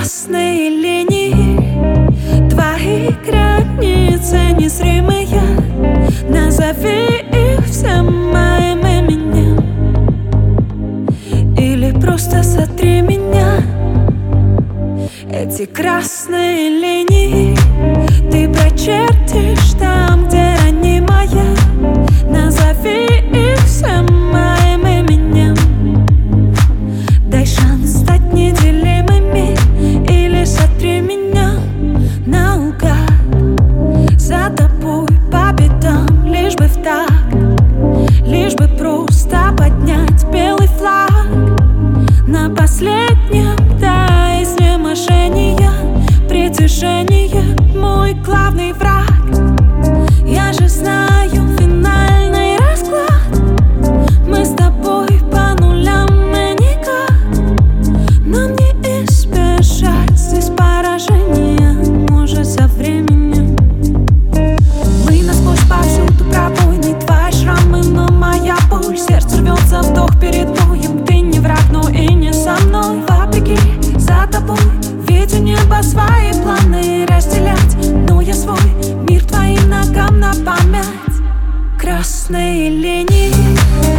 красные линии, твои границы незримые. Назови их всем моим именем, или просто сотри меня. Эти красные линии ты прочертишь там, где ранимая. Назови их всем моим именем. Дай шанс стать неделимыми, или сотри меня наугад. За тобой по пятам, лишь бы в такт, лишь бы просто поднять белый флаг. На последнем до изнеможения притяжение мой главный враг. Я же знаю финальный расклад. Мы с тобой по нулям и никак. Нам не избежать здесь поражения, может, со временем. Мы насквозь повсюду пробойны, твои шрамы, но моя боль. Сердце рвется, вдох перед боем. Ты не враг, но и не со мной. Вопреки, за тобой, ведь у неба свои планы разделять. Но я свой мир твоим ногам на память. Красные линии